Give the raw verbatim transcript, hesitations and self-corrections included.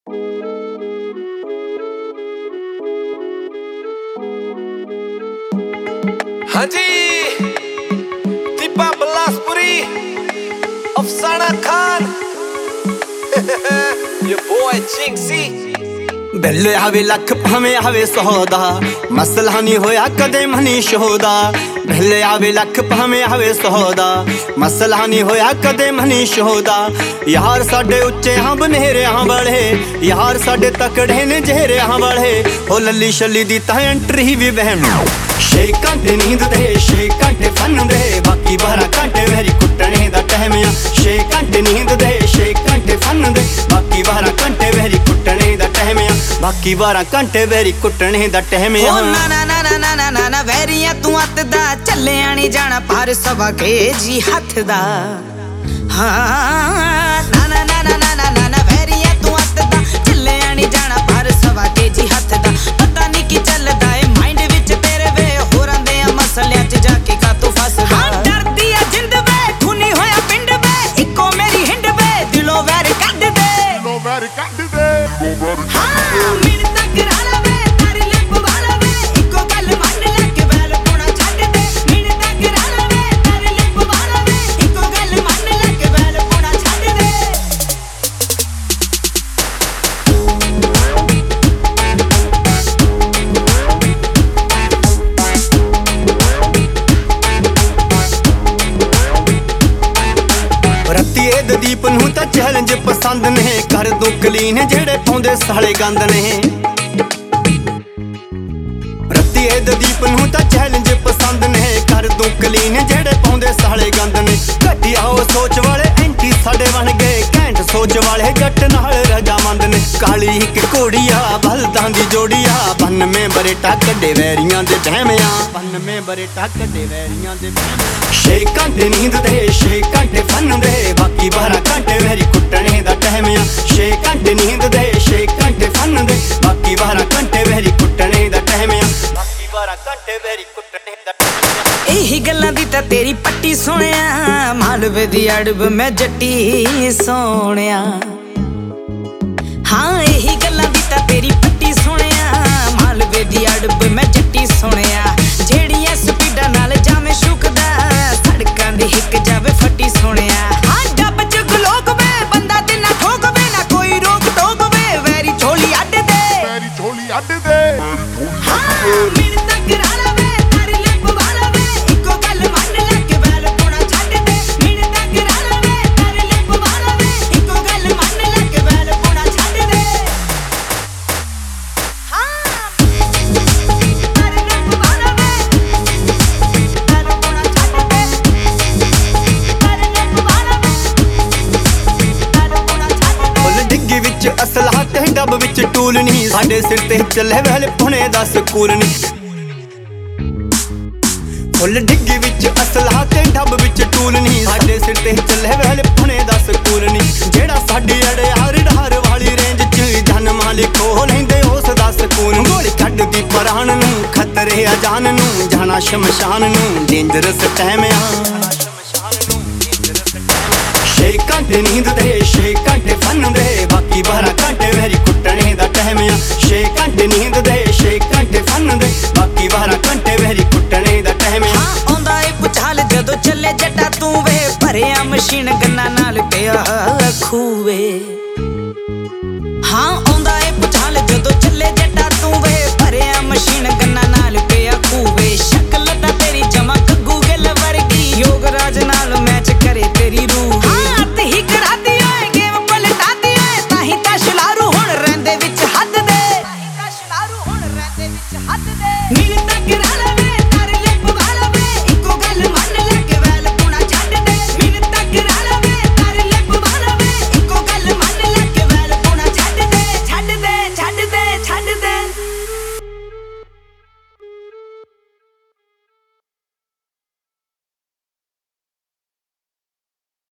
हाँ जी, दीपा बिलासपुरी, अफसाना Khan, your boy Jinxie। बिल्ले आवे लख भावें आवे सौदा, मसला नहीं होया कदे मनी शोदा। बिल्ले आवे लख भावें आवे सौदा, मसला नहीं होया कदे मनी शोदा। यार साडे उच्चे हाँ बनेरे हाँ बड़े, यार साडे तकड़े ने जेरे हाँ बड़े। हो लली शली दी ता एंट्री भी बहन, छे घंटे नींद दे छे घंटे फन दे, बाकी बारह घंटे मेरी कुटने दा टाइम आ। छे घंटे नींद दे छे घंटे फन दे, बाकी बारह घंटे मेरी कुटने दा टाइम आ। बाकी बारह घंटे मेरी कुटने दा टाइम आ। ना ना ना ना ना ना ना ना वैरिया तू अत दा चले आनी जाना पर सवा के जी हथ दा। हाँ ना ना ना ना ना ना ना वैरिया तू अत दा चले आनी जाना पर सवा के जी हथ दा। पता नहीं की चलदा है माइंड विच तेरे वे होरां दे मसलियां च जाके का तू फसदा। हाँ डरदी आ जिंद वे खूनी होया पिंड वे, इको मेरी हिंड वे दिलों वैर कढ दे, दिलों वैर कढ दे। हाँ मिन तक राला वे तारी लिप वाला वे, इको गल मन लग बैल पोना छड्ड दे। मिन तक राला वे तारी लिप वाला वे, इको गल मन लग बैल पोना छड्ड दे। रत्तिए दीप नूं तां चैलेंज पसंद ने, कर दूं क्लीन जेड़े पाउंदे साले गंद ने। रत्तिए दीप नूं तां चैलेंज पसंद ने, कर दूं क्लीन जेड़े पाउंदे साले गंद ने। घटिया ओ सोच वाले एंटी साडे बन गए, घैंट सोच वाले जट नाल रजामंद ने। काली इक घोड़िया बलदां दी जोड़िया, बन में बरेटा कड्डे वैरियां दे बहमिया, बन में बरेटा कड्डे वैरियां दे बहमिया। छे घंटे नींद दे छे घंटे फन दे, बाकी बारह घंटे मेरी कुटने दा टाइम आ। छे घंटे नींद दे छे घंटे फन दे, बाकी बारह घंटे मेरी कुटने दा टाइम आ। बाकी बारह घंटे मेरी कुटने दा टाइम आ। एही गल्लां दी तां तेरी पट्टी सोहणिया, मालवे दी अड़ब मैं जट्टी सोहणिया। हाँ एही गल्लां दी तां तेरी पट्टी सोहणिया, मालवे दी अड़ब मैं जट्टी सोहणिया। जेड़ियां स्पीडां नाल जामे शुकदा, सड़कां दी हिक जावे फट्टी सोहणिया। हाँ डब च गलोक वे बंदा ते ना ठोक वे, ना कोई रोक टोक वे वैरी झोली अड्ड दे, वैरी झोली अड्ड दे। हाँ मिन तक राला वे तारी लिप वाला वे, इको गल मन लग बैल पोना छड्ड दे। मिन तक राला वे तारी लिप वाला वे, इको गल मन लग बैल पोना छड्ड दे। हाँ तारी लिप वाला वे बैल पोना छड्ड दे, तारी लिप वाला वे बैल पोना छड्ड दे। फुल डिग्गी विच असला ते डब विच टूल नहीं, साडे सिर ते चले वैल पुणे दा स्कूल नहीं। फुल डिग्गी विच असला ते डब विच टूल नहीं, साडे सिर ते चले वैल पुणे दा स्कूल नहीं। जेड़ा साडी अड़े हर डहर वाली रेंज च जन मालिक हो लैंदे उस दा सकून। गोली कड्डदी परान नूं खतरे आ जान नूं, जाना शमशान नूं डेंजरस टाइम आ। छे घंटे नींद दे छे घंटे फन दे, बाकी बारह घंटे मेरी कुटने दा टाइम आ। छे घंटे नींद दे छे घंटे फन दे, बाकी बारह घंटे मेरी कुटने दा टाइम आ। हाँ आंदा ए पुछाल जदों चले जट्टा तू वे, भरिया मशीन गन्ना नाल पिया खूवे। हाँ आंदा ए पुछाल जदों चले जट्टा तू वे, भरिया मशीन गन्ना नाल पिया खूवे। शक्ल ता तेरी जमा कग्गू गिल वर्गी, योगराज नाल मैच करे तेरी रूह।